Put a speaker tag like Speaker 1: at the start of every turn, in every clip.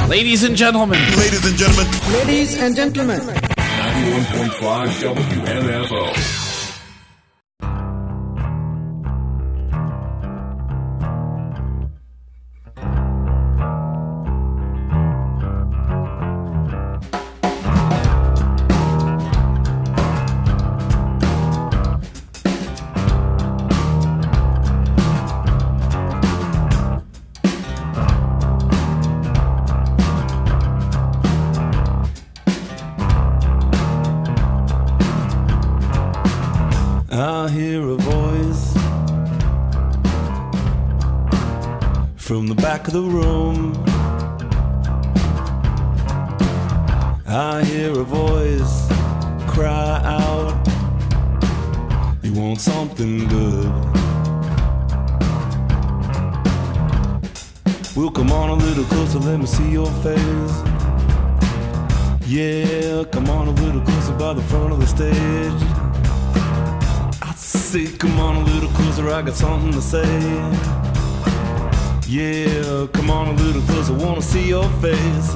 Speaker 1: Ladies and gentlemen.
Speaker 2: Ladies and gentlemen.
Speaker 3: Ladies and gentlemen.
Speaker 4: 91.5 WMFO.
Speaker 5: I hear a voice from the back of the room. I hear a voice cry out, you want something good. Well, come on a little closer, let me see your face. Yeah, come on a little closer by the front of the stage. Say, come on a little closer, I got something to say. Yeah, come on a little closer, wanna see your face.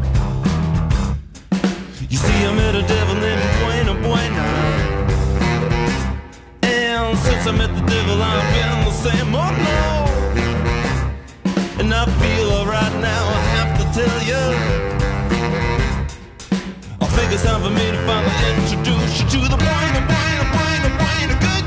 Speaker 5: You see, I met a devil named Buena Buena, and since I met the devil, I've been the same. Oh no, and I feel alright now, I have to tell you. I think it's time for me to finally introduce you to the Buena Buena Buena Buena good.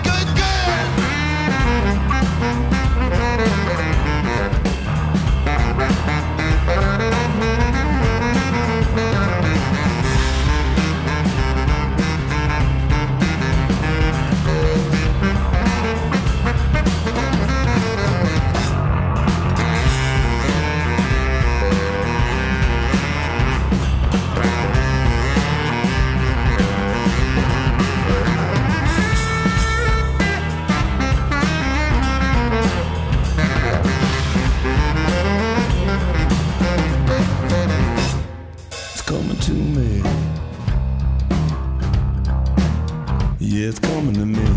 Speaker 5: Yeah, it's coming to me.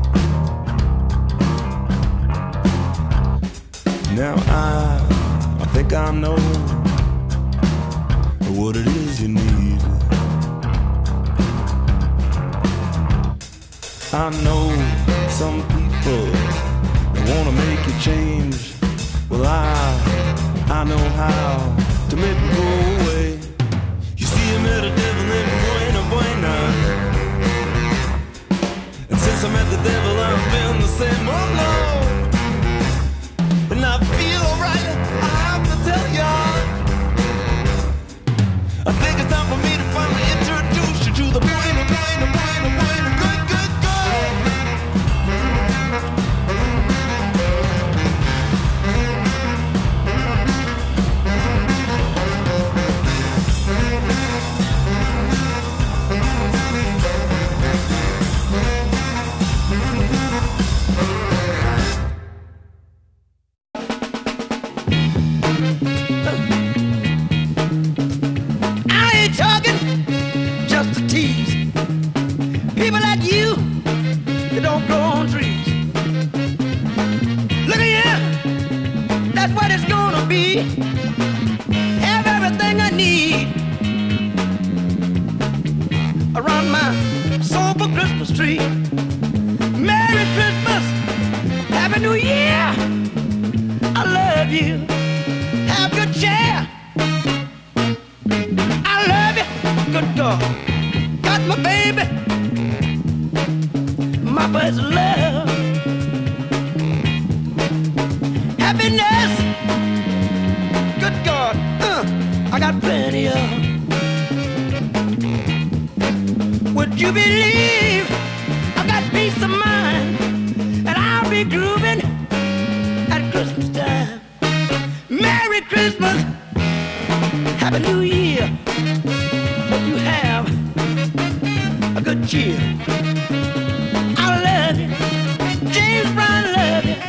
Speaker 5: Now I think I know what it is you need. I know some people wanna make you change. Well, I know how to make it go away. You see, I met a devil named Buena Buena, and since I met the devil, I've been the same. Oh no, and I feel alright, I have to tell ya. I think it's time for me to finally introduce you to the Buena Buena Buena Buena good good good. Have everything I need around my soulful Christmas tree. Merry Christmas, Happy New Year. I love you, have good cheer. I love you, good God. Got my baby, my first love. Happiness, good God, I got plenty of. Would you believe I got peace of mind, and I'll be grooving at Christmas time. Merry Christmas, Happy New Year. Hope you have a good cheer. I love you, James Brown, love you.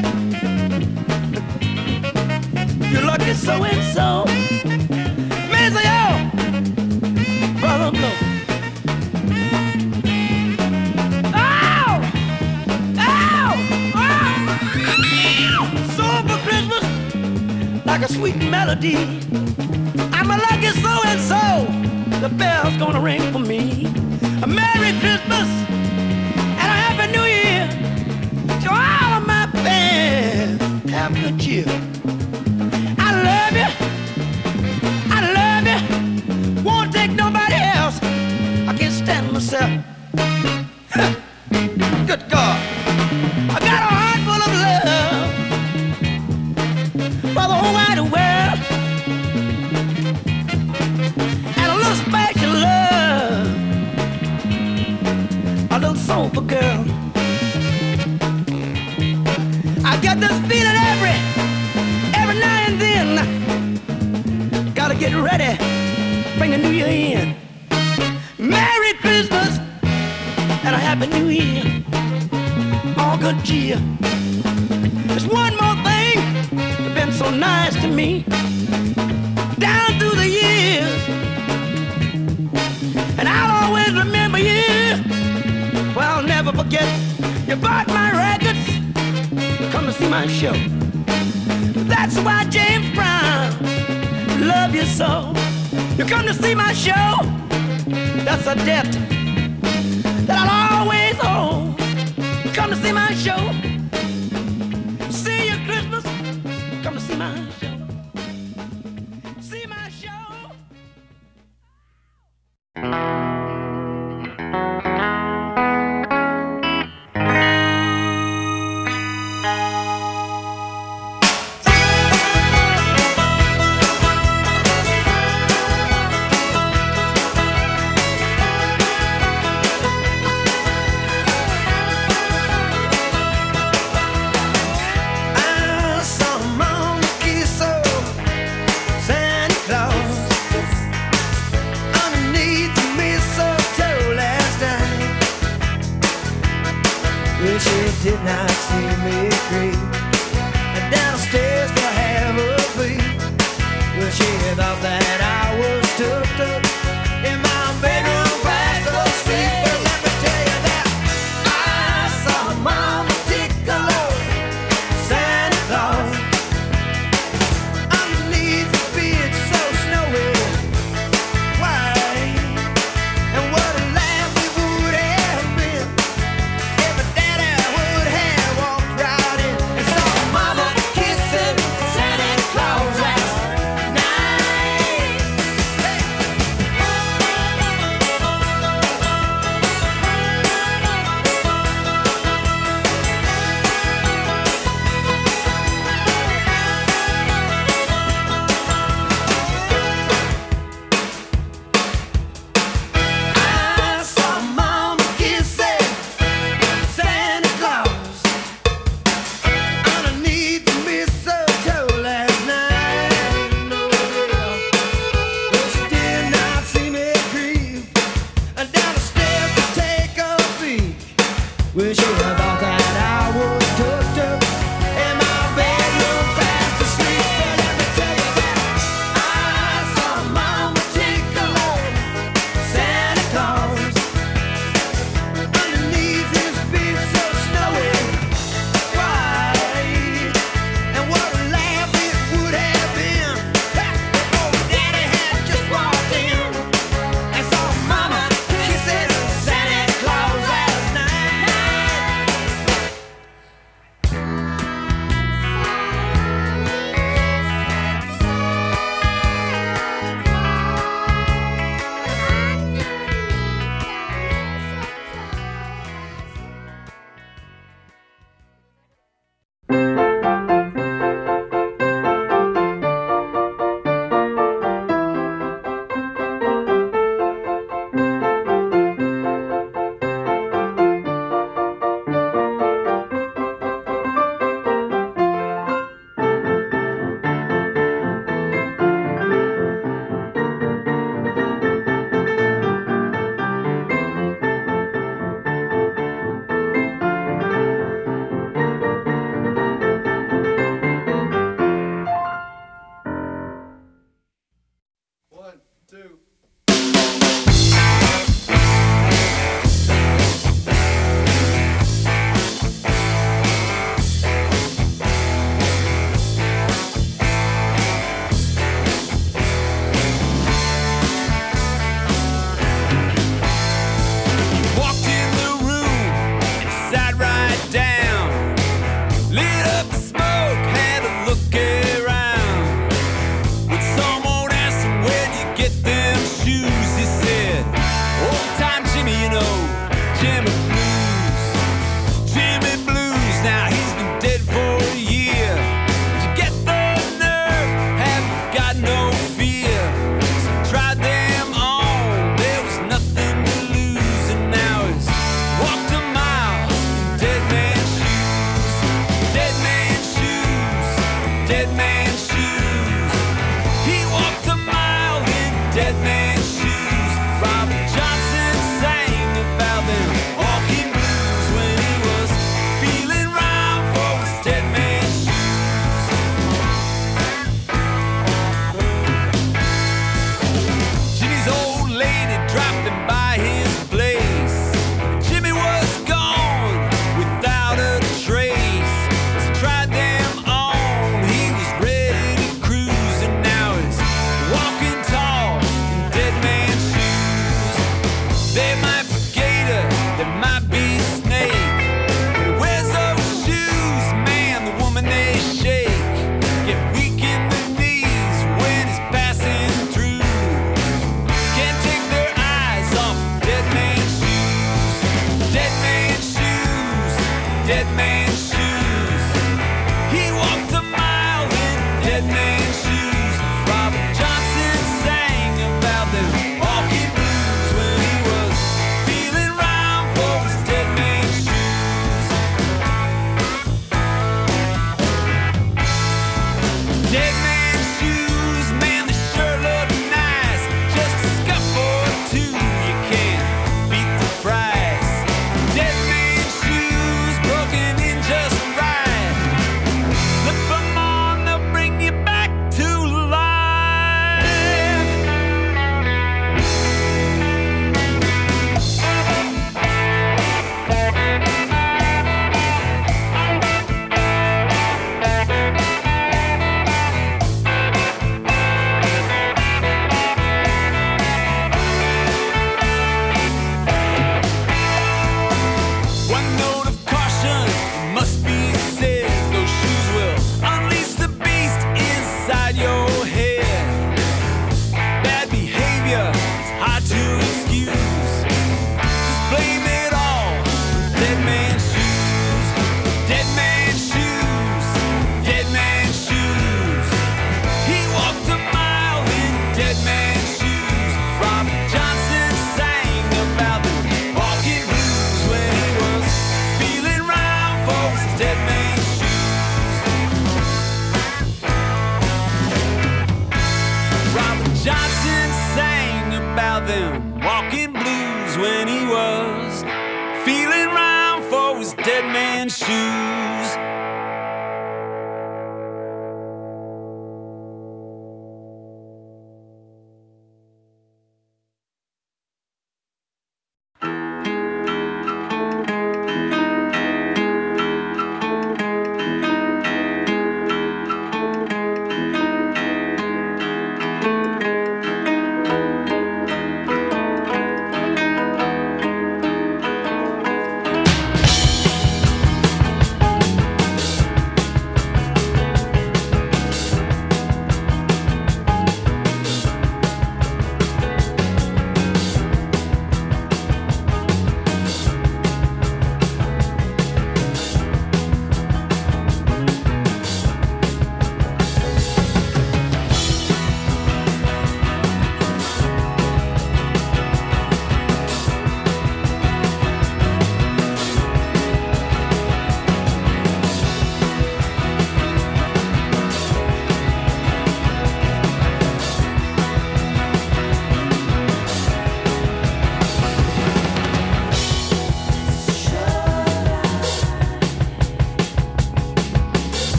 Speaker 5: You're lucky so-and-so. Messiah, brother blow. Oh! Oh! Oh! So for Christmas, like a sweet melody, I'm a lucky lucky so-and-so, the bell's gonna ring for me. A Merry Christmas and a Happy New Year to all of my fans. Have good cheer. I love you. I love you. Won't take nobody else. I can't stand myself. Good God. I got a heart full of love for the whole wide world. And a little special love, a little soulful girl. I get this feeling every now and then. Gotta get ready, bring the new year in. Merry Christmas and a Happy New Year. All good cheer. There's one more thing that's been so nice to me down through the years, and I'll always remember you. Well, I'll never forget. You bought my records, come to see my show. That's why James Brown love you so. You come to see my show. That's a debt that I'll always owe. Come to see my show. See you Christmas. Come to see my show. See my show.
Speaker 1: Did not see me creep and downstairs to have a peep. Well, she thought that I was tucked up in my bedroom fast asleep. But let me tell you that I saw Mama Tickler, Santa Claus, underneath the bed so snowy white. And what a laugh it would have been if a daddy would have walked right in and saw Mama kissing Santa Claus last night. Hey. I saw Mama kissing Santa Claus underneath the mistletoe last night. No, well, she did not see me creep down the stairs to take a peek. Well, she thought that I was tucked up in my bedroom fast asleep. But let me tell you that I saw Mama Tickler, Santa Claus, underneath his bed so snowy white. And what a laugh it would have been if old Daddy had just walked in and saw Mama kissing Santa Claus last night. One, two.
Speaker 2: Johnson sang about them walking blues when he was feeling round for his dead man's shoes.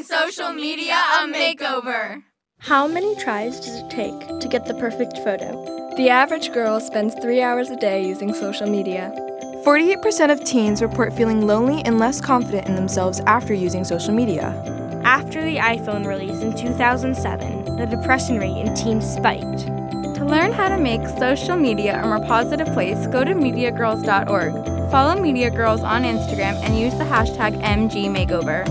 Speaker 3: social media a makeover.
Speaker 6: How many tries does it take to get the perfect photo?
Speaker 7: The average girl spends 3 hours a day using social media.
Speaker 8: 48% of teens report feeling lonely and less confident in themselves after using social media.
Speaker 6: After the iPhone release in 2007, the depression rate in teens spiked.
Speaker 7: To learn how to make social media a more positive place, go to MediaGirls.org. Follow Media Girls on Instagram and use the hashtag MGMakeover.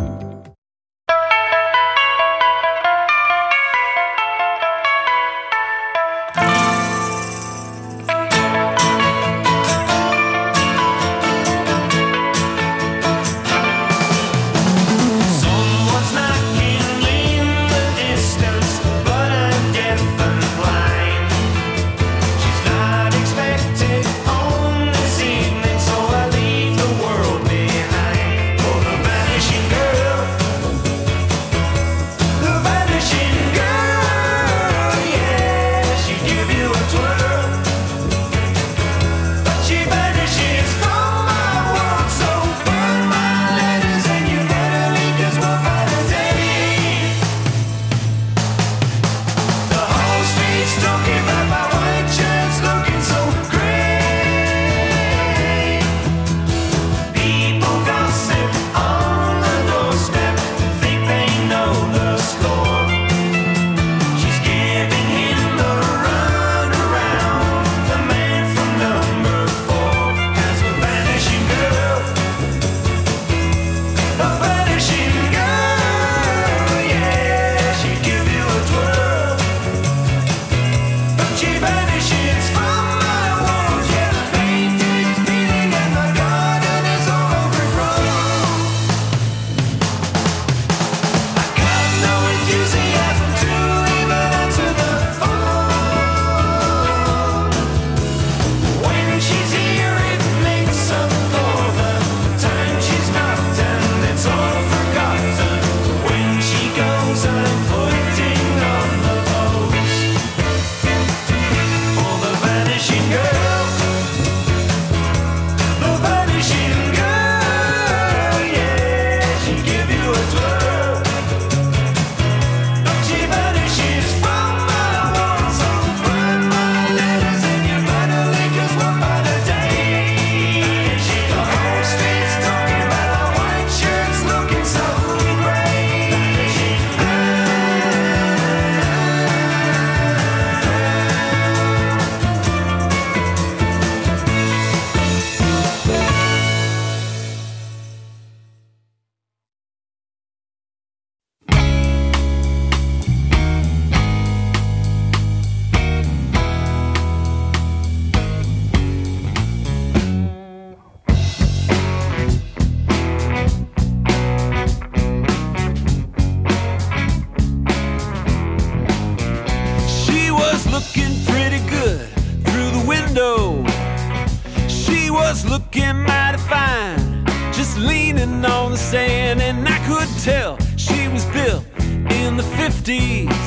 Speaker 2: looking mighty fine, just leaning on the sand, and I could tell she was built in the 50s.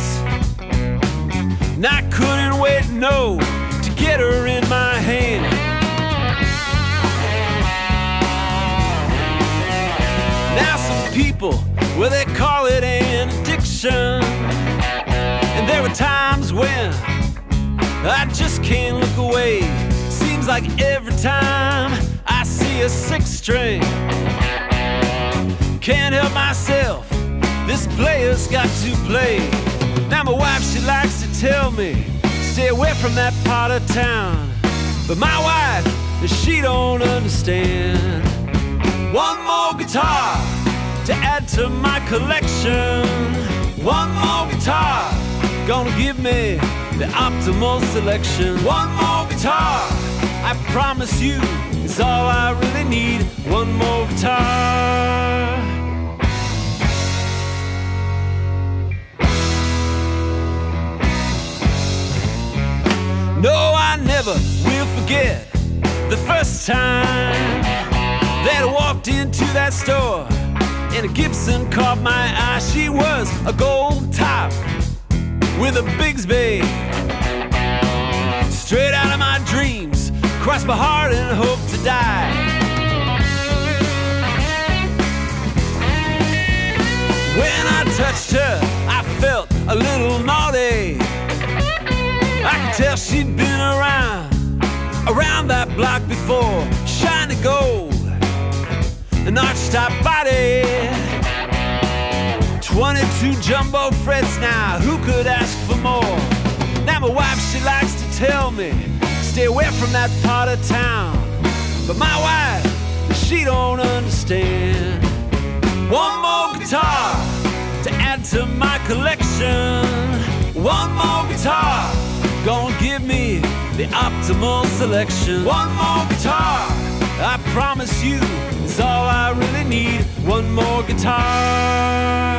Speaker 2: And I couldn't wait, no, to get her in my hand. Now some people, well, they call it an addiction, and there were times when I just can't look away. Seems like every time I see a six string, can't help myself, this player's got to play. Now my wife, she likes to tell me, stay away from that part of town, but my wife, she don't understand. One more guitar to add to my collection, one more guitar gonna give me the optimal selection. One more guitar, I promise you, is all I really need. One more guitar. No, I never will forget the first time that I walked into that store and a Gibson caught my eye. She was a gold top with a Bigsby, straight out of my dreams, crossed my heart and hope to die. When I touched her, I felt a little naughty. I could tell she'd been around that block before. Shiny gold, an arch-top body, 22 jumbo frets now, who could ask for more? Now my wife, she likes to tell me, stay away from that part of town. But my wife, she don't understand. One more guitar to add to my collection. One more guitar, gonna give me the optimal selection. One more guitar, I promise you, is all I really need. One more guitar.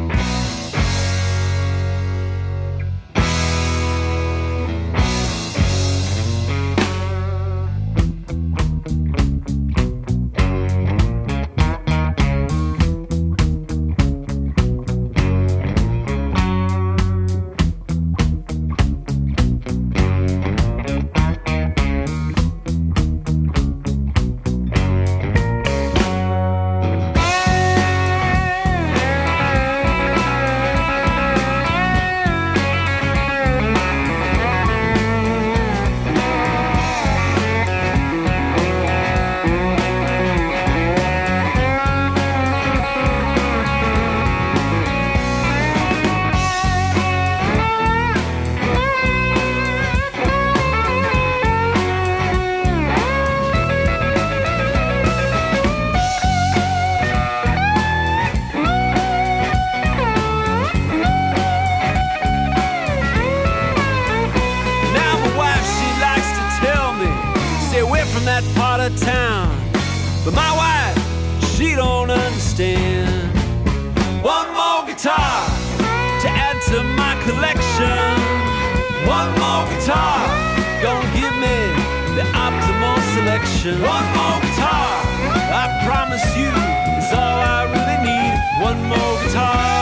Speaker 2: Town, but my wife, she don't understand. One more guitar to add to my collection. One more guitar, gonna give me the optimal selection. One more guitar, I promise you, is all I really need. One more guitar.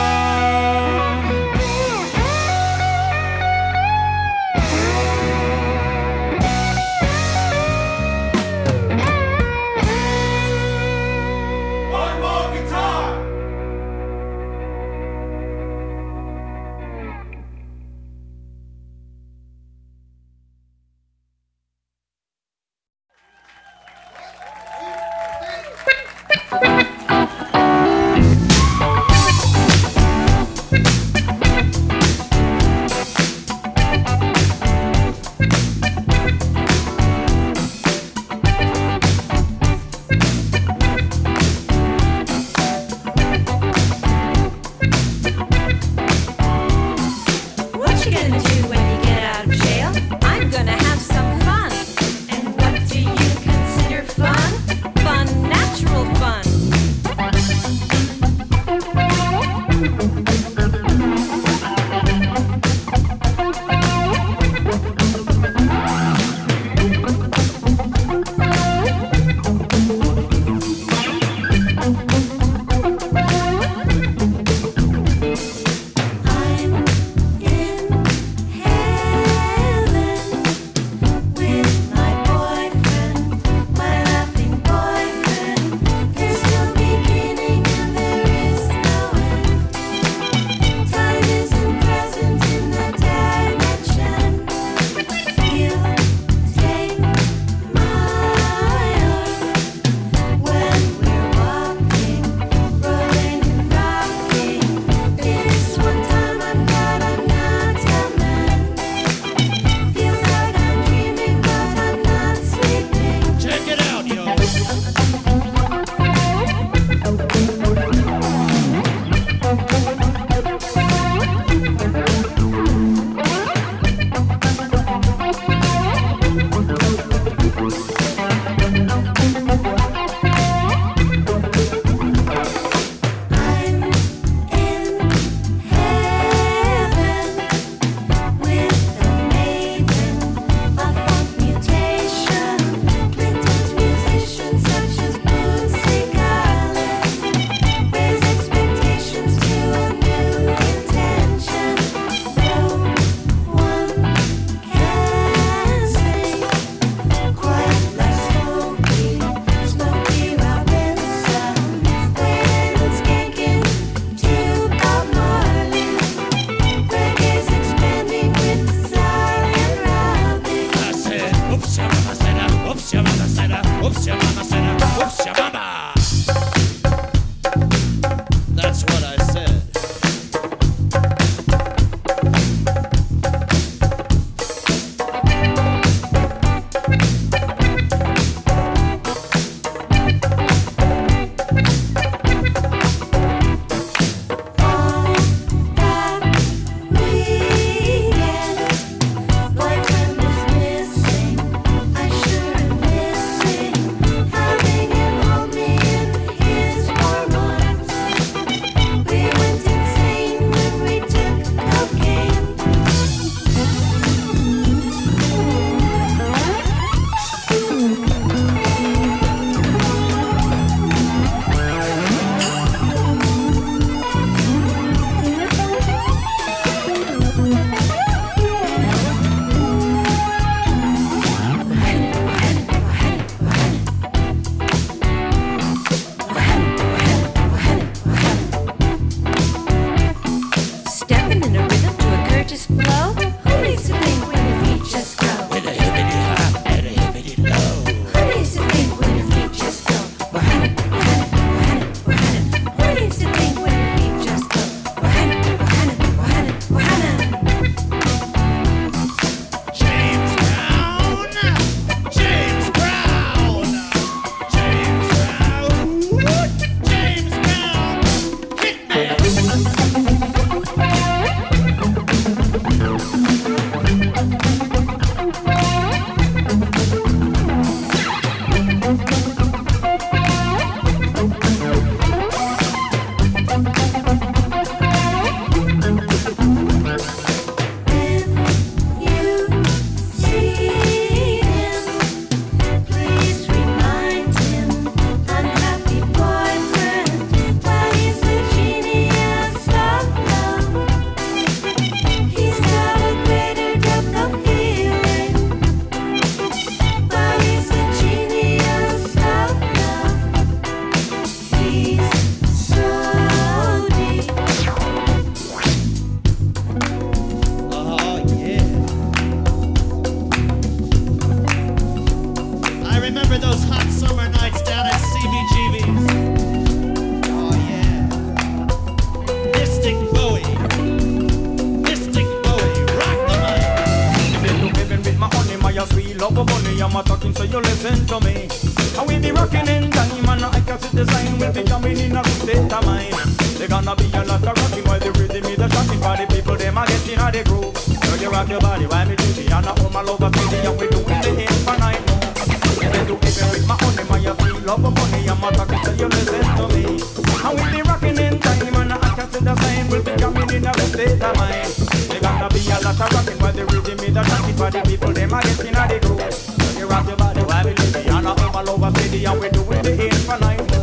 Speaker 5: love a money, I'm a talking, so you listen to me. And we be rocking in time, and I can see the sign. We'll be jumping in a good state of mind. They gonna be a lot of rocking while the rhythm is the shocking. For the people, them are getting out the groove. So you rock your body while me do the and I hold my love a city, and we doing the infinite move. Yes, I do even with my honey, my you feel love a money, I'm a talking, so you listen to me. And we be rocking in time, and I can see the sign. We'll be jumping in a good state of mind. They gonna be a lot of rocking while the rhythm is the shocking. For the people, them are getting out the groove. So you rock your body while me do the and I hold my love a city, and we doing the infinite move.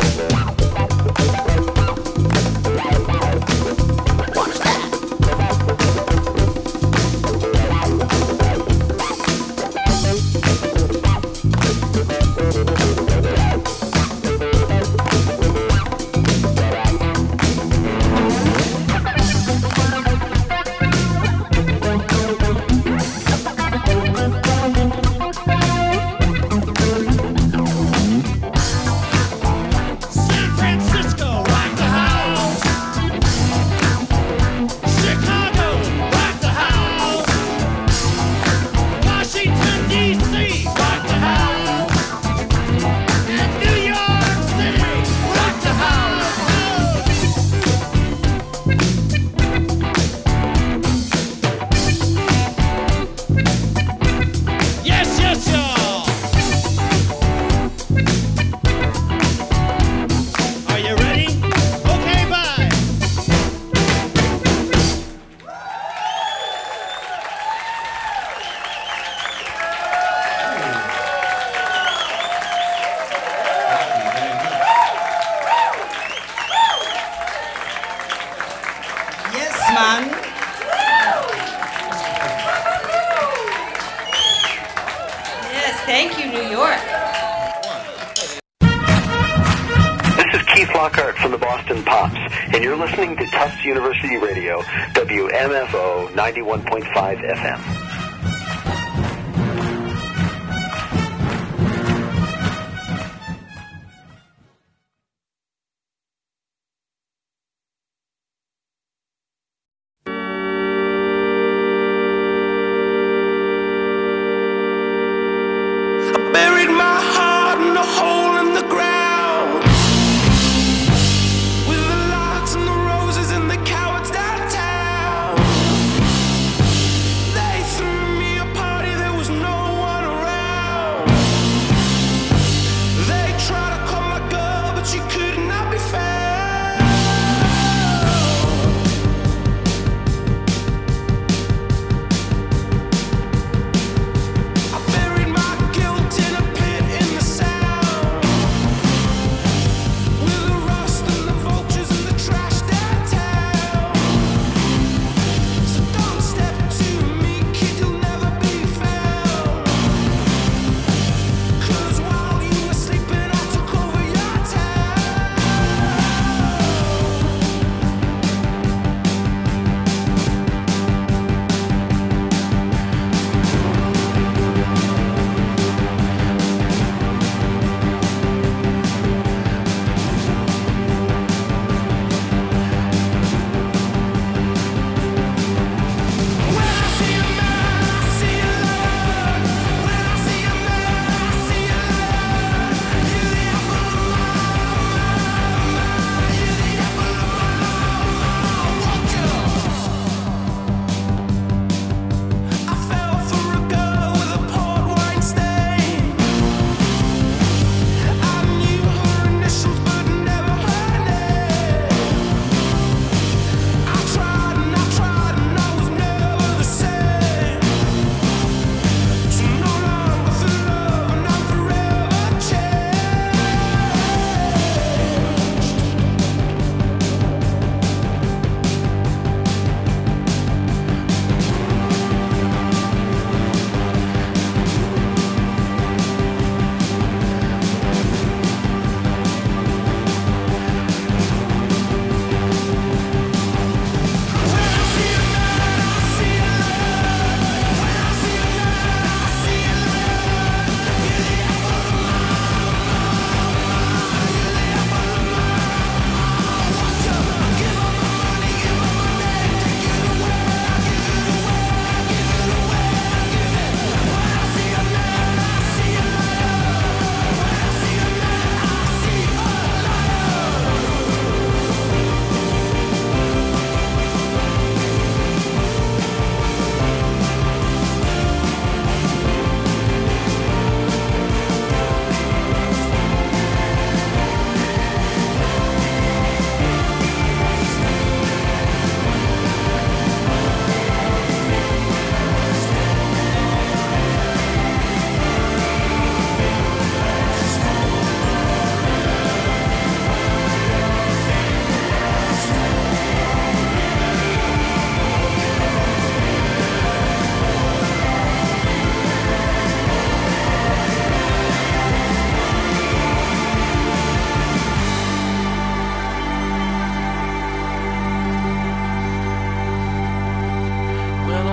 Speaker 9: Thank you, New York.
Speaker 10: This is Keith Lockhart from the Boston Pops, and you're listening to Tufts University Radio, WMFO 91.5 FM.
Speaker 5: Buried my heart in a hole in the ground, with the lights and the roses and the cowards downtown. They threw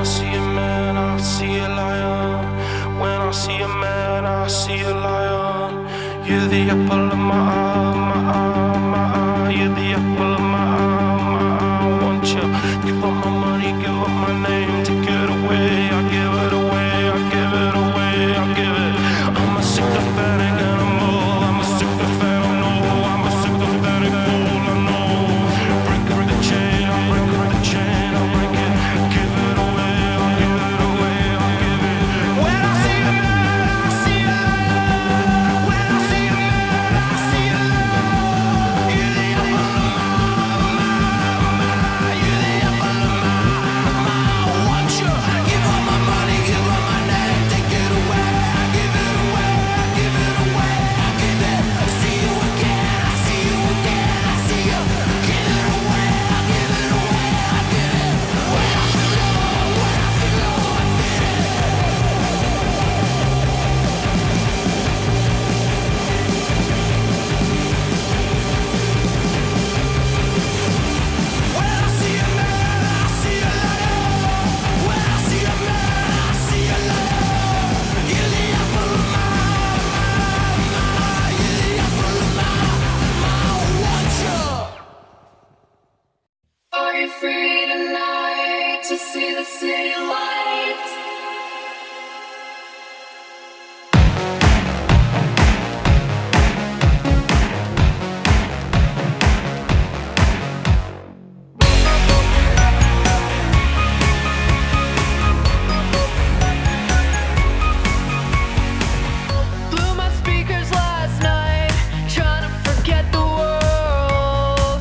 Speaker 9: I see a man, I see a lion. When I see a man, I see a lion. You're the apple of my eye, my eye, my eye. You're the apple of my eye, my eye. I want you. Give up my money, give up my name. Take it away, I give it away, I give it away, I give it. I'm a sympathetic animal. I'm a sympathetic, I know. I'm a sympathetic fool, I know. Break the chain, I break the chain, I break it. Give it away, I give it away, I give it. When I see a man, I see a lion. When I see a man, I see a lion. You're the apple of my, you're the apple of my. I want you. Give up my money, give up my name. Take it away, I give it away, I give it away, I give it. See you again, I see you again, I see you. Give it away, I give it away, I give it. When I feel low, when I feel low, I feel it. When I see a man, I see a lion. When I see a man, I see a lion. You're the apple of my, you're the apple of my. I want you.
Speaker 3: Are you free tonight to see the city lights?
Speaker 11: Blew my speakers last night, trying to forget the world.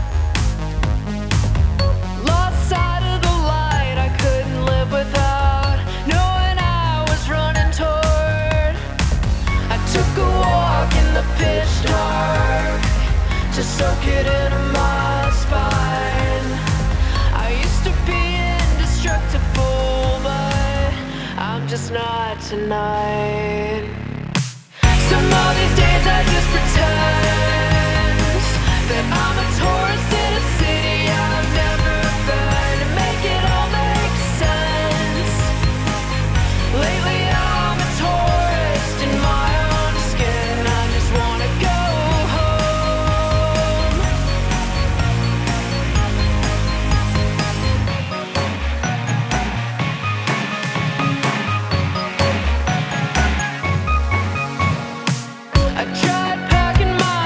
Speaker 11: Lost sight of the light I couldn't live without, knowing I was running toward. I took a walk in the pitch dark to soak it into my spine. I used to be indestructible, but I'm just not tonight. Some of these days I just pretend that I'm a tourist in a city I've never been, to make it all make sense. Lately I'm a tourist in my own skin. I just wanna go home. I tried packing my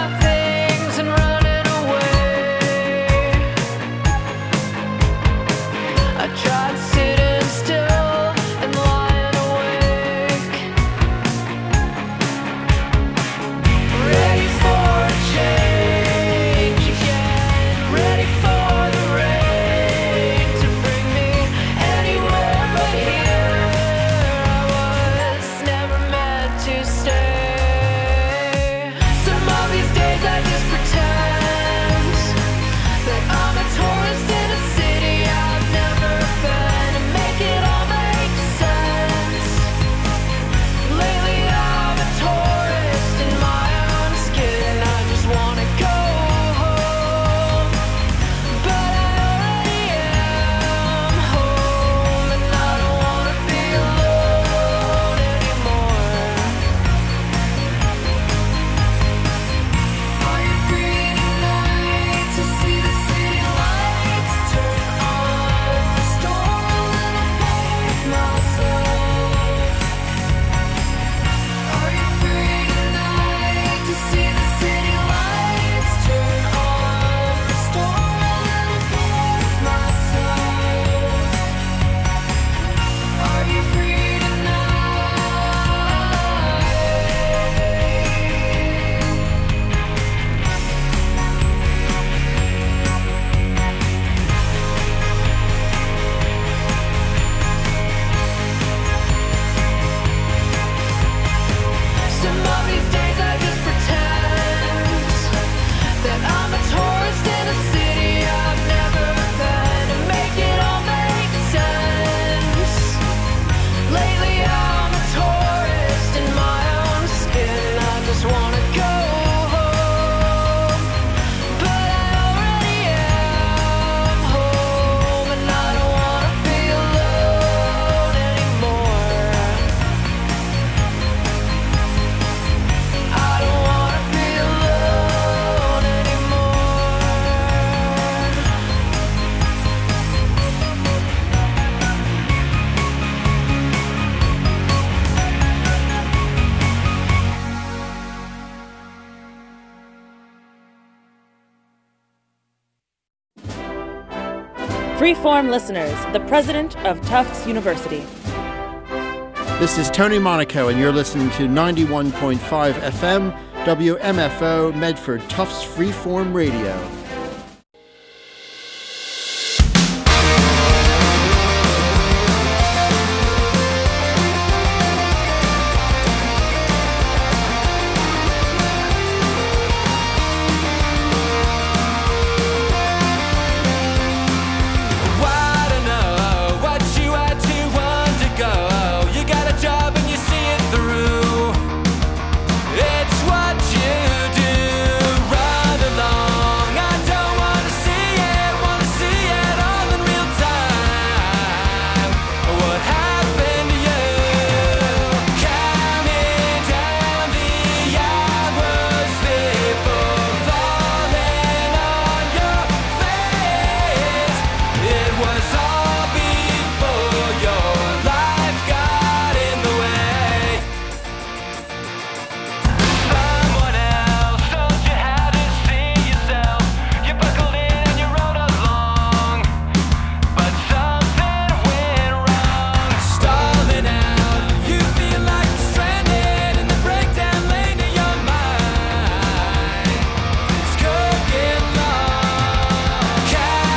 Speaker 12: Freeform listeners, the president of Tufts University.
Speaker 13: This is Tony Monaco, and you're listening to 91.5 FM, WMFO, Medford, Tufts Freeform Radio.